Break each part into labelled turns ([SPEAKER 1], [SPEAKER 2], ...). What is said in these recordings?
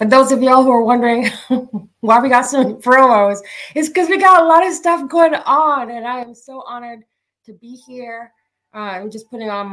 [SPEAKER 1] For those of y'all who are wondering why we got some promos, it's because we got a lot of stuff going on, and I am so honored to be here. I'm just putting on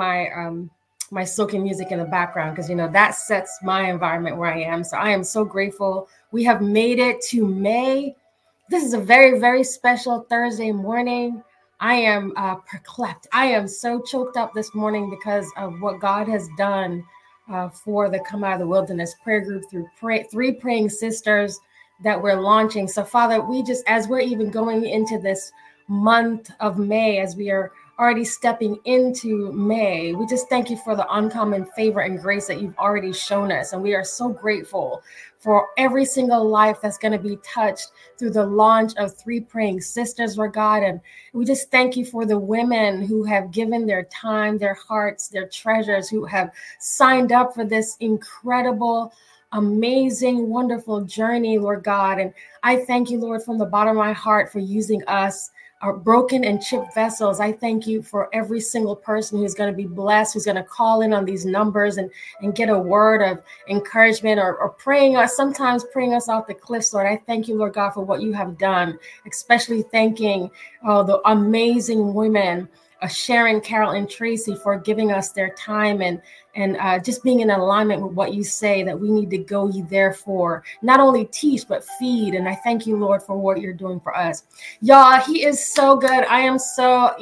[SPEAKER 1] my soaking music in the background because that sets my environment where I am. So I am so grateful. We have made it to May. This is a very, very special Thursday morning. I am perplexed. I am so choked up this morning because of what God has done for the Come Out of the Wilderness prayer group through three praying sisters that we're launching. So, Father, we just, as we're even going into this month of May, as we are already stepping into May, we just thank you for the uncommon favor and grace that you've already shown us. And we are so grateful for every single life that's going to be touched through the launch of three praying sisters, Lord God. And we just thank you for the women who have given their time, their hearts, their treasures, who have signed up for this incredible, amazing, wonderful journey, Lord God. And I thank you, Lord, from the bottom of my heart for using us, our broken and chipped vessels. I thank you for every single person who's going to be blessed, who's going to call in on these numbers and get a word of encouragement or praying us, sometimes praying us off the cliffs, Lord. I thank you, Lord God, for what you have done, especially thanking the amazing women, Sharon, Carol, and Tracy, for giving us their time and just being in alignment with what you say that we need to go ye therefore, not only teach, but feed. And I thank you, Lord, for what you're doing for us. Y'all, he is so good. I am so,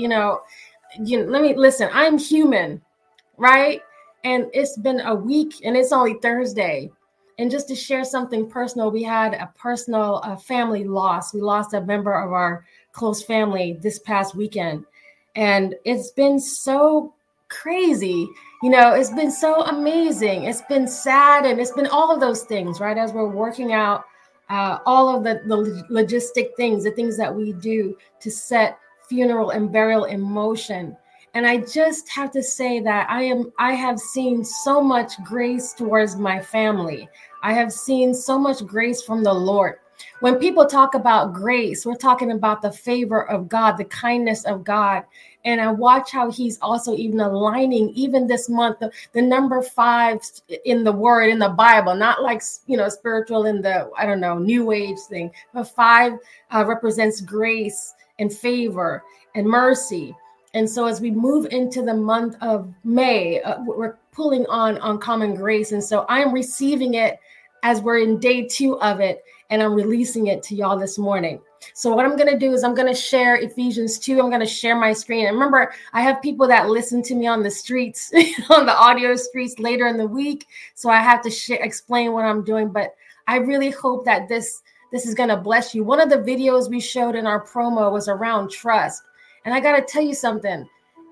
[SPEAKER 1] let me listen. I'm human, right? And it's been a week and it's only Thursday. And just to share something personal, we had a personal family loss. We lost a member of our close family this past weekend. And it's been so crazy. It's been so amazing. It's been sad, and it's been all of those things, right? As we're working out all of the logistic things, the things that we do to set funeral and burial in motion. And I just have to say that I have seen so much grace towards my family. I have seen so much grace from the Lord. When people talk about grace, we're talking about the favor of God, the kindness of God. And I watch how he's also even aligning, even this month, the number 5 in the word, in the Bible, not like, spiritual in the, new age thing, but 5 represents grace and favor and mercy. And so as we move into the month of May, we're pulling on common grace. And so I am receiving it as we're in day 2 of it, and I'm releasing it to y'all this morning. So what I'm going to do is I'm going to share Ephesians 2. I'm going to share my screen. And remember, I have people that listen to me on the streets, on the audio streets later in the week. So I have to explain what I'm doing. But I really hope that this is going to bless you. One of the videos we showed in our promo was around trust. And I got to tell you something.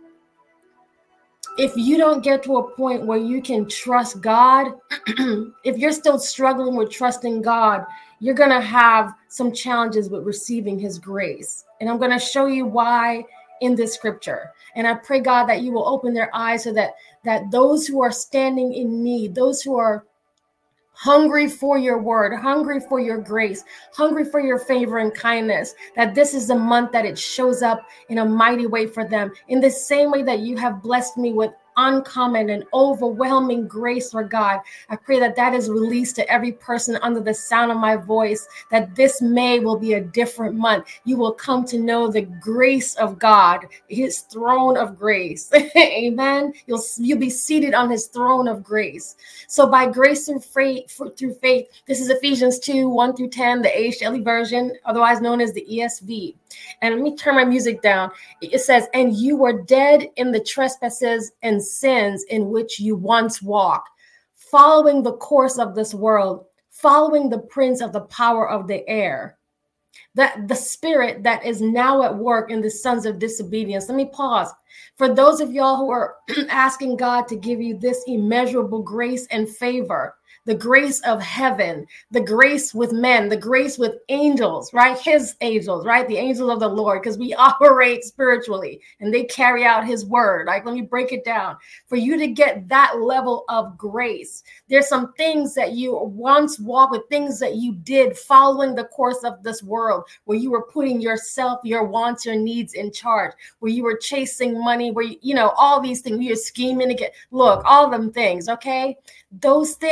[SPEAKER 1] If you don't get to a point where you can trust God, if you're still struggling with trusting God, you're going to have some challenges with receiving his grace. And I'm going to show you why in this scripture. And I pray, God, that you will open their eyes so that those who are standing in need, those who are hungry for your word, hungry for your grace, hungry for your favor and kindness, that this is the month that it shows up in a mighty way for them. In the same way that you have blessed me with uncommon and overwhelming grace, Lord God, I pray that is released to every person under the sound of my voice, that this May will be a different month. You will come to know the grace of God, his throne of grace. Amen. You'll be seated on his throne of grace. So by grace through faith, this is Ephesians 2, 1-10, the HLE version, otherwise known as the ESV. And let me turn my music down. It says, and you were dead in the trespasses and sins in which you once walked, following the course of this world, following the prince of the power of the air, that the spirit that is now at work in the sons of disobedience. Let me pause. For those of y'all who are asking God to give you this immeasurable grace and favor, the grace of heaven, the grace with men, the grace with angels, right? His angels, right? The angels of the Lord, because we operate spiritually and they carry out his word. Like, let me break it down. For you to get that level of grace, there's some things that you once walked with, things that you did following the course of this world, where you were putting yourself, your wants, your needs in charge, where you were chasing money, where all these things, you're scheming to get, look, all them things, okay? Those things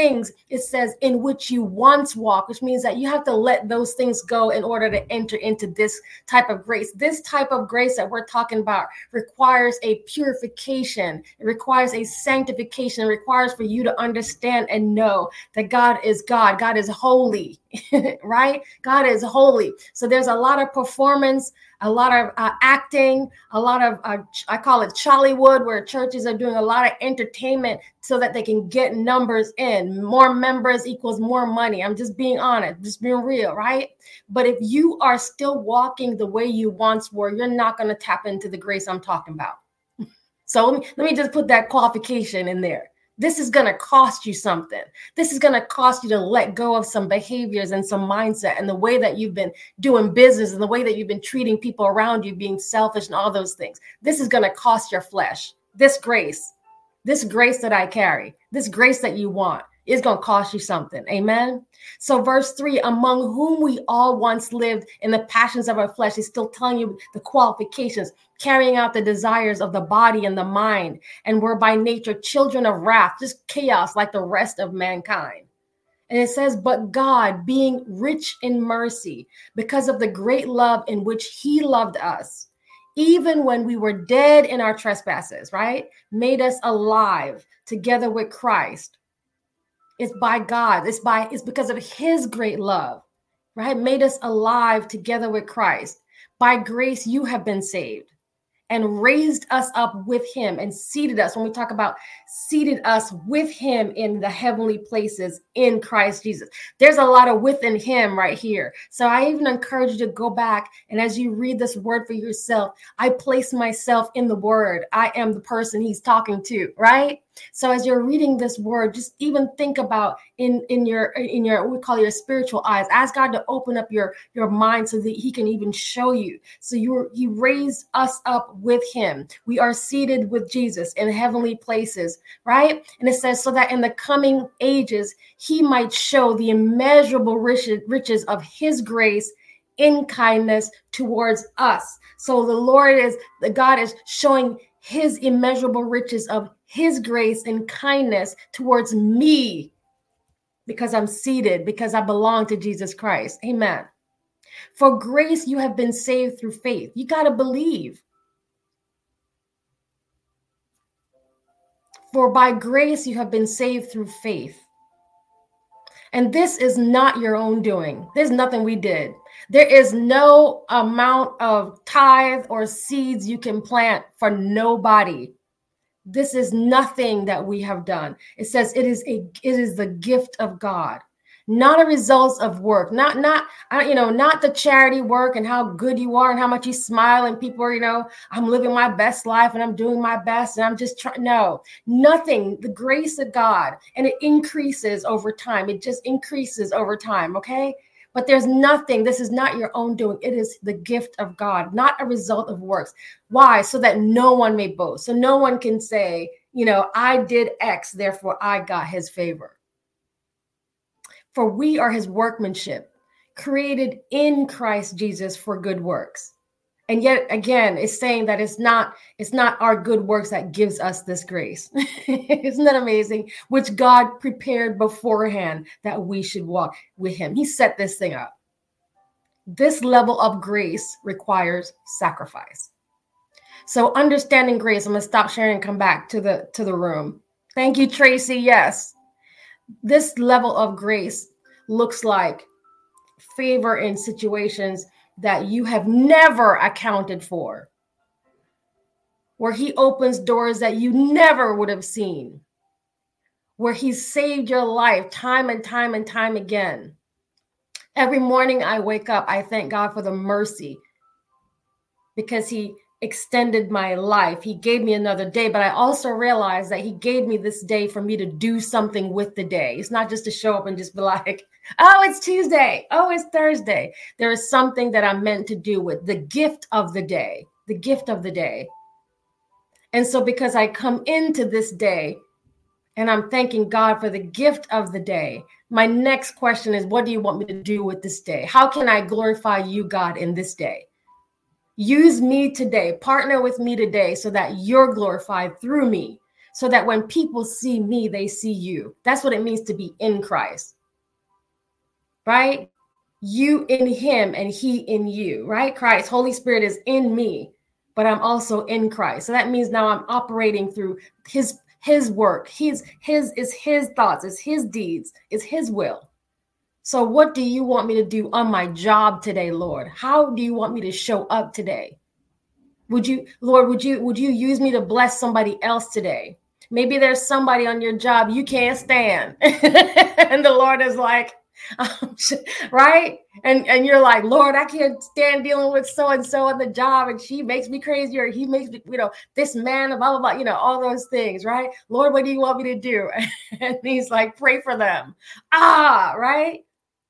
[SPEAKER 1] It says, in which you once walked, which means that you have to let those things go in order to enter into this type of grace. This type of grace that we're talking about requires a purification. It requires a sanctification. It requires for you to understand and know that God is God. God is holy, right? God is holy. So there's a lot of performance, a lot of acting, a lot of, I call it Chollywood, where churches are doing a lot of entertainment so that they can get numbers in. More members equals more money. I'm just being honest, just being real, right? But if you are still walking the way you once were, you're not going to tap into the grace I'm talking about. So let me just put that qualification in there. This is going to cost you something. This is going to cost you to let go of some behaviors and some mindset and the way that you've been doing business and the way that you've been treating people around you, being selfish and all those things. This is going to cost your flesh. This grace that I carry, this grace that you want, is going to cost you something. Amen. So verse 3, among whom we all once lived in the passions of our flesh, is still telling you the qualifications, carrying out the desires of the body and the mind, and were by nature children of wrath, just chaos like the rest of mankind. And it says, but God, being rich in mercy, because of the great love in which he loved us, even when we were dead in our trespasses, right, made us alive together with Christ. It's by God. It's because of his great love, right? Made us alive together with Christ. By grace, you have been saved and raised us up with him and seated us. When we talk about seated us with him in the heavenly places in Christ Jesus, there's a lot of within him right here. So I even encourage you to go back, and as you read this word for yourself, I place myself in the word. I am the person he's talking to, right? So as you're reading this word, just even think about in your what we call your spiritual eyes. Ask God to open up your mind so that he can even show you. So he raised us up with him. We are seated with Jesus in heavenly places, right? And it says, so that in the coming ages, he might show the immeasurable riches of his grace in kindness towards us. So God is showing his immeasurable riches of his grace and kindness towards me, because I'm seated, because I belong to Jesus Christ. Amen. For grace, you have been saved through faith. You got to believe. For by grace, you have been saved through faith. And this is not your own doing. There's nothing we did. There is no amount of tithe or seeds you can plant for nobody. This is nothing that we have done. It says it is the gift of God, not a result of work, not the charity work and how good you are and how much you smile and people are, I'm living my best life and I'm doing my best and I'm just trying. No, nothing. The grace of God, and it increases over time. It just increases over time. Okay. But there's nothing, this is not your own doing. It is the gift of God, not a result of works. Why? So that no one may boast. So no one can say, I did X, therefore I got his favor. For we are his workmanship, created in Christ Jesus for good works. And yet again, it's saying that it's not our good works that gives us this grace. Isn't that amazing? Which God prepared beforehand that we should walk with him. He set this thing up. This level of grace requires sacrifice. So understanding grace, I'm going to stop sharing and come back to the room. Thank you, Tracy. Yes. This level of grace looks like favor in situations that you have never accounted for, where he opens doors that you never would have seen, where he saved your life time and time and time again. Every morning I wake up, I thank God for the mercy, because he extended my life. He gave me another day, but I also realized that he gave me this day for me to do something with the day. It's not just to show up and just be like, oh, it's Tuesday. Oh, it's Thursday. There is something that I'm meant to do with the gift of the day, the gift of the day. And so because I come into this day and I'm thanking God for the gift of the day, my next question is, what do you want me to do with this day? How can I glorify you, God, in this day? Use me today, partner with me today so that you're glorified through me, so that when people see me, they see you. That's what it means to be in Christ, right? You in him and he in you, right? Christ, Holy Spirit is in me, but I'm also in Christ. So that means now I'm operating through his work. His is his thoughts, is his deeds, is his will. So what do you want me to do on my job today, Lord? How do you want me to show up today? Would you use me to bless somebody else today? Maybe there's somebody on your job you can't stand. And the Lord is like, right? And you're like, Lord, I can't stand dealing with so-and-so on the job, and she makes me crazy, or he makes me, this man, blah, blah, blah, all those things, right? Lord, what do you want me to do? And he's like, pray for them. Right?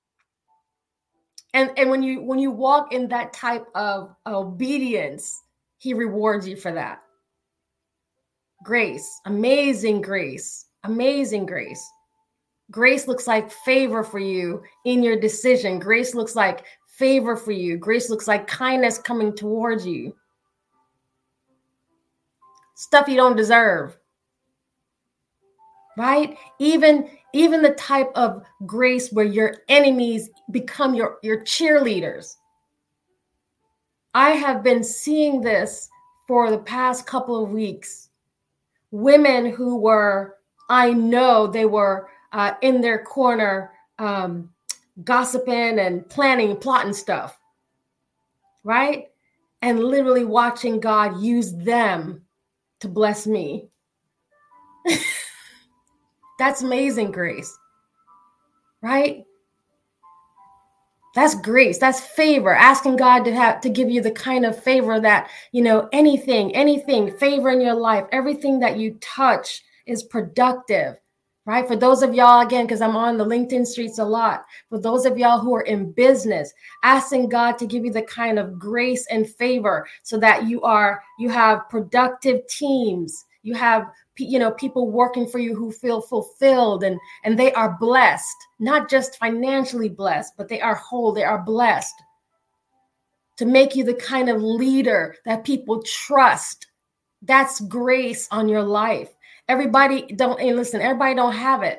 [SPEAKER 1] And when you walk in that type of obedience, he rewards you for that. Grace, amazing grace, amazing grace. Grace looks like favor for you in your decision. Grace looks like favor for you. Grace looks like kindness coming towards you. Stuff you don't deserve, right? Even the type of grace where your enemies become your cheerleaders. I have been seeing this for the past couple of weeks. Women who were, I know they were in their corner gossiping and plotting stuff, right? And literally watching God use them to bless me. That's amazing grace, right? That's grace. That's favor. Asking God to give you the kind of favor that, anything, favor in your life, everything that you touch is productive, right? For those of y'all, again, because I'm on the LinkedIn streets a lot, for those of y'all who are in business, asking God to give you the kind of grace and favor so that you have productive teams, you have people working for you who feel fulfilled and they are blessed, not just financially blessed, but they are whole, they are blessed, to make you the kind of leader that people trust. That's grace on your life. Everybody don't have it.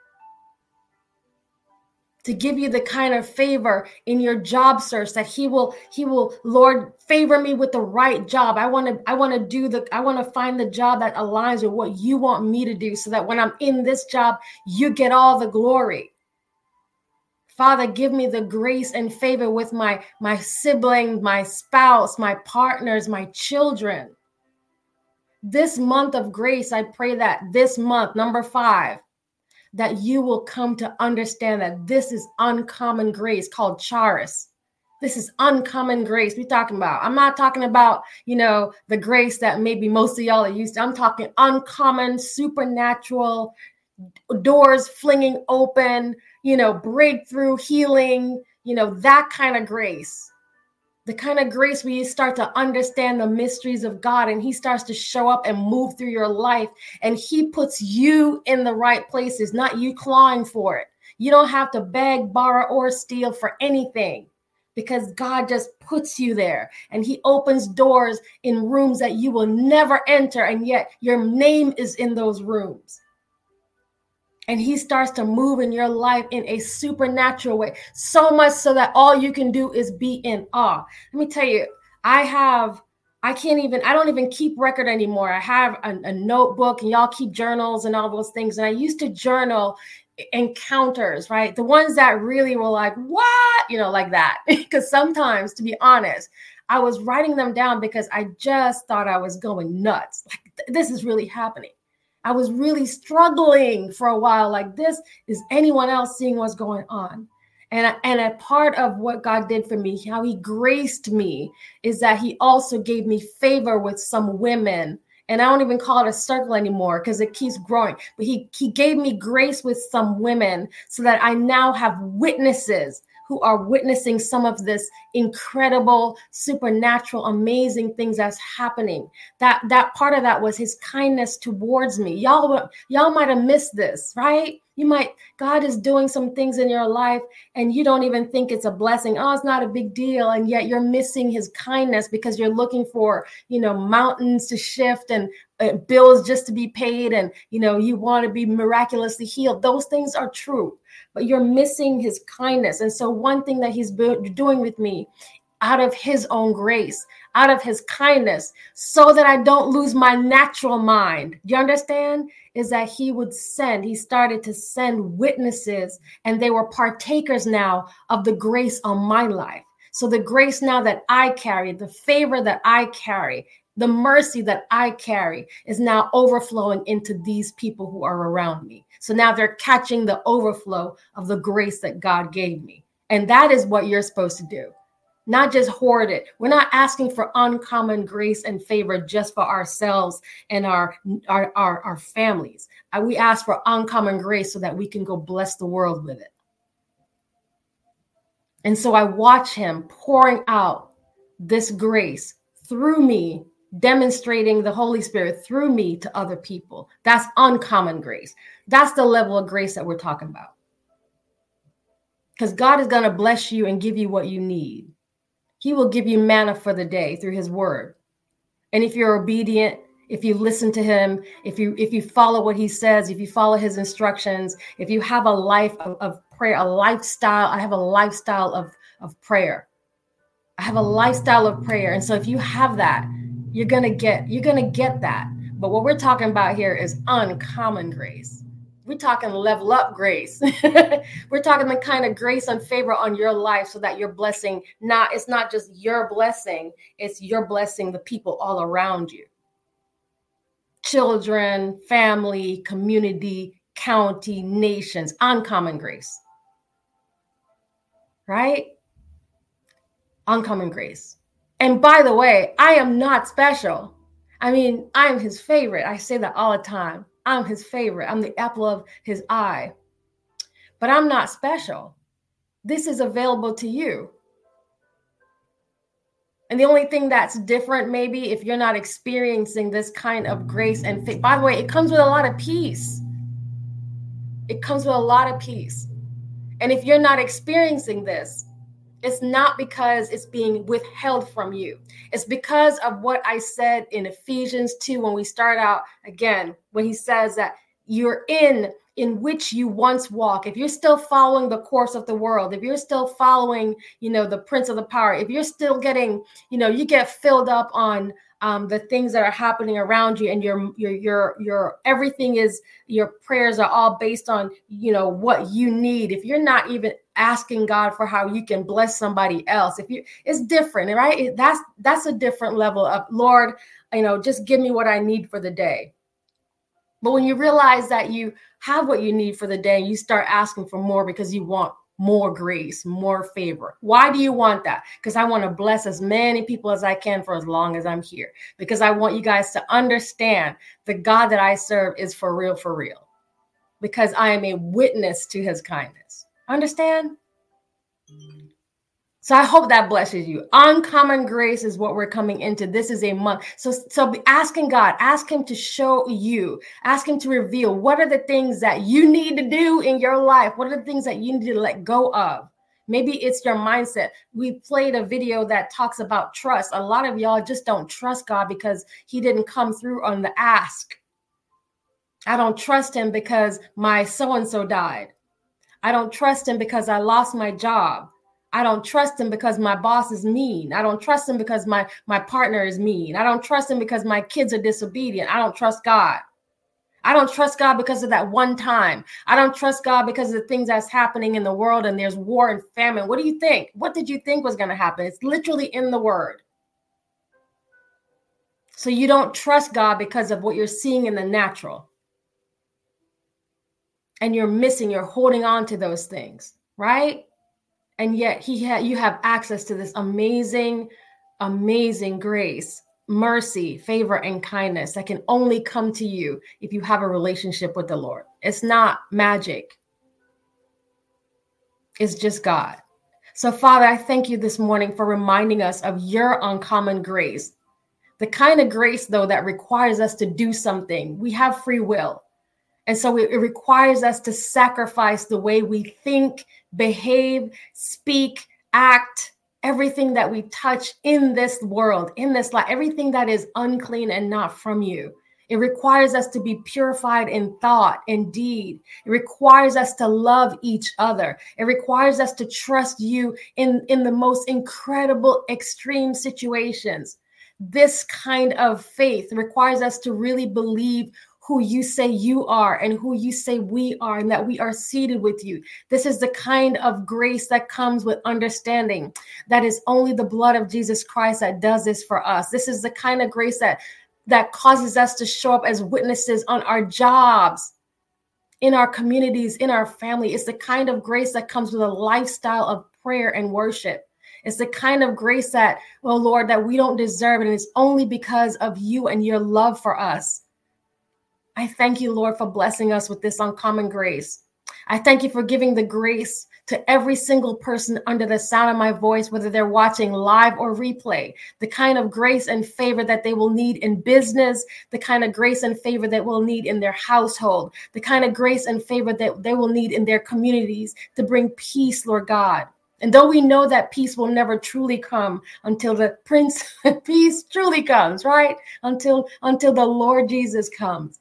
[SPEAKER 1] To give you the kind of favor in your job search that he will, Lord, favor me with the right job. I want to find the job that aligns with what you want me to do, so that when I'm in this job, you get all the glory. Father, give me the grace and favor with my siblings, my spouse, my partners, my children. This month of grace, I pray that this month, number 5, that you will come to understand that this is uncommon grace called charis. This is uncommon grace we're talking about. I'm not talking about, the grace that maybe most of y'all are used to. I'm talking uncommon, supernatural, doors flinging open, breakthrough, healing, that kind of grace. The kind of grace where you start to understand the mysteries of God, and he starts to show up and move through your life, and he puts you in the right places, not you clawing for it. You don't have to beg, borrow, or steal for anything, because God just puts you there, and he opens doors in rooms that you will never enter, and yet your name is in those rooms. And he starts to move in your life in a supernatural way, so much so that all you can do is be in awe. Let me tell you, I don't even keep record anymore. I have a notebook, and y'all keep journals and all those things. And I used to journal encounters, right? The ones that really were like, what? Like that. Because sometimes, to be honest, I was writing them down because I just thought I was going nuts. Like, this is really happening. I was really struggling for a while. Like, this, is anyone else seeing what's going on? And a part of what God did for me, how he graced me, is that he also gave me favor with some women. And I don't even call it a circle anymore because it keeps growing. But he gave me grace with some women so that I now have witnesses who are witnessing some of this incredible, supernatural, amazing things that's happening. That part of that was his kindness towards me. Y'all might have missed this, right? God is doing some things in your life and you don't even think it's a blessing. Oh, it's not a big deal. And yet you're missing his kindness because you're looking for, mountains to shift and bills just to be paid. And, you want to be miraculously healed. Those things are true, but you're missing his kindness. And so one thing that he's doing with me out of his own grace, out of his kindness, so that I don't lose my natural mind. Do you understand? Is that he started to send witnesses, and they were partakers now of the grace on my life. So the grace now that I carry, the favor that I carry, the mercy that I carry is now overflowing into these people who are around me. So now they're catching the overflow of the grace that God gave me. And that is what you're supposed to do. Not just hoard it. We're not asking for uncommon grace and favor just for ourselves and our families. We ask for uncommon grace so that we can go bless the world with it. And so I watch him pouring out this grace through me, demonstrating the Holy Spirit through me to other people. That's uncommon grace. That's the level of grace that we're talking about. Because God is going to bless you and give you what you need. He will give you manna for the day through his word. And if you're obedient, if you listen to him, if you follow what he says, if you follow his instructions, if you have a life of prayer, a lifestyle, I have a lifestyle of prayer. I have a lifestyle of prayer. And so if you have that, you're going to get that. But what we're talking about here is uncommon grace. We're talking level up grace. We're talking the kind of grace and favor on your life so that you're blessing. It's not just your blessing, it's your blessing the people all around you. Children, family, community, county, nations, uncommon grace. Right? Uncommon grace. And by the way, I am not special. I mean, I am his favorite. I say that all the time. I'm his favorite. I'm the apple of his eye. But I'm not special. This is available to you. And the only thing that's different, maybe, if you're not experiencing this kind of grace and faith, by the way, it comes with a lot of peace. It comes with a lot of peace. And if you're not experiencing this, it's not because it's being withheld from you. It's because of what I said in Ephesians 2 when we start out again, when he says that you're in which you once walk. If you're still following the course of the world, if you're still following, the prince of the power, if you're still getting, you get filled up on the things that are happening around you, and your everything is, your prayers are all based on, what you need. If you're not even asking God for how you can bless somebody else, it's different, right? That's a different level of, Lord, just give me what I need for the day. But when you realize that you have what you need for the day, you start asking for more because you want more grace, more favor. Why do you want that? Because I want to bless as many people as I can for as long as I'm here. Because I want you guys to understand the God that I serve is for real, for real. Because I am a witness to his kindness. Understand? So I hope that blesses you. Uncommon grace is what we're coming into. This is a month. So be asking God, ask him to show you, ask him to reveal what are the things that you need to do in your life. What are the things that you need to let go of? Maybe it's your mindset. We played a video that talks about trust. A lot of y'all just don't trust God because he didn't come through on the ask. I don't trust him because my so-and-so died. I don't trust him because I lost my job. I don't trust him because my boss is mean. I don't trust him because my partner is mean. I don't trust him because my kids are disobedient. I don't trust God. I don't trust God because of that one time. I don't trust God because of the things that's happening in the world and there's war and famine. What do you think? What did you think was going to happen? It's literally in the word. So you don't trust God because of what you're seeing in the natural. And you're holding on to those things, right? And yet you have access to this amazing, amazing grace, mercy, favor, and kindness that can only come to you if you have a relationship with the Lord. It's not magic. It's just God. So, Father, I thank you this morning for reminding us of your uncommon grace. The kind of grace, though, that requires us to do something. We have free will. And so it requires us to sacrifice the way we think, behave, speak, act, everything that we touch in this world, in this life, everything that is unclean and not from you. It requires us to be purified in thought and deed. It requires us to love each other. It requires us to trust you in the most incredible, extreme situations. This kind of faith requires us to really believe who you say you are and who you say we are, and that we are seated with you. This is the kind of grace that comes with understanding that is only the blood of Jesus Christ that does this for us. This is the kind of grace that causes us to show up as witnesses on our jobs, in our communities, in our family. It's the kind of grace that comes with a lifestyle of prayer and worship. It's the kind of grace that, oh Lord, that we don't deserve, and it's only because of you and your love for us. I thank you, Lord, for blessing us with this uncommon grace. I thank you for giving the grace to every single person under the sound of my voice, whether they're watching live or replay, the kind of grace and favor that they will need in business, the kind of grace and favor that we'll need in their household, the kind of grace and favor that they will need in their communities to bring peace, Lord God. And though we know that peace will never truly come until the Prince of Peace truly comes, right? Until the Lord Jesus comes.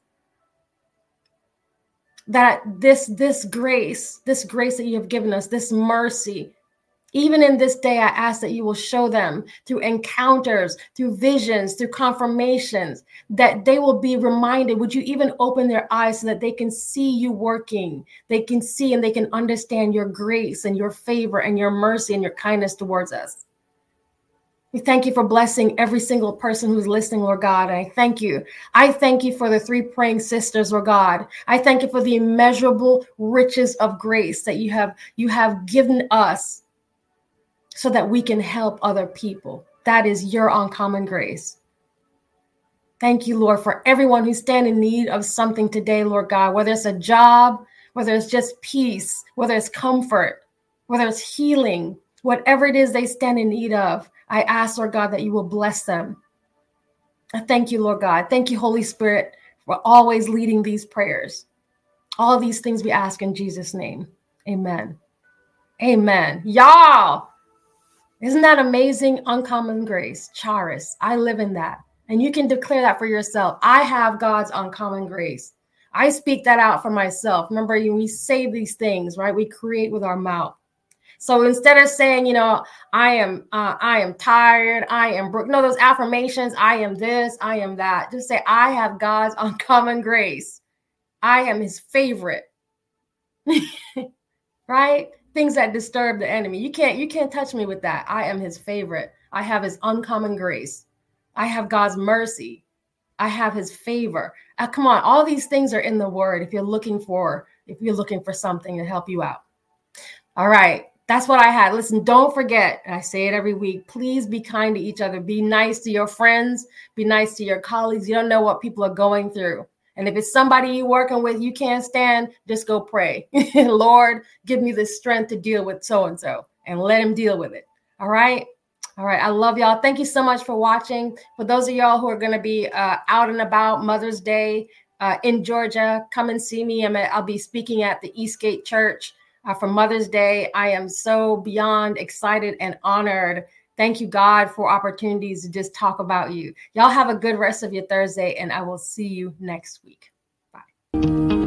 [SPEAKER 1] That this grace that you have given us, this mercy, even in this day, I ask that you will show them through encounters, through visions, through confirmations, that they will be reminded. Would you even open their eyes so that they can see you working? They can see and they can understand your grace and your favor and your mercy and your kindness towards us. We thank you for blessing every single person who's listening, Lord God. I thank you. I thank you for the 3 praying sisters, Lord God. I thank you for the immeasurable riches of grace that you have given us so that we can help other people. That is your uncommon grace. Thank you, Lord, for everyone who stands in need of something today, Lord God, whether it's a job, whether it's just peace, whether it's comfort, whether it's healing, whatever it is they stand in need of. I ask, Lord God, that you will bless them. I thank you, Lord God. Thank you, Holy Spirit, for always leading these prayers. All of these things we ask in Jesus' name. Amen. Amen. Y'all, isn't that amazing? Uncommon grace, charis. I live in that. And you can declare that for yourself. I have God's uncommon grace. I speak that out for myself. Remember, when we say these things, right? We create with our mouth. So instead of saying, I am tired, I am broke. No, those affirmations, I am this, I am that. Just say, I have God's uncommon grace. I am his favorite. Right? Things that disturb the enemy. You can't touch me with that. I am his favorite. I have his uncommon grace. I have God's mercy. I have his favor. Come on, all these things are in the word if you're looking for something to help you out. All right. That's what I had. Listen, don't forget, and I say it every week, please be kind to each other. Be nice to your friends. Be nice to your colleagues. You don't know what people are going through. And if it's somebody you're working with you can't stand, just go pray. Lord, give me the strength to deal with so-and-so, and let him deal with it. All right? All right. I love y'all. Thank you so much for watching. For those of y'all who are going to be out and about Mother's Day in Georgia, come and see me. I'll be speaking at the Eastgate Church for Mother's Day. I am so beyond excited and honored. Thank you, God, for opportunities to just talk about you. Y'all have a good rest of your Thursday, and I will see you next week. Bye.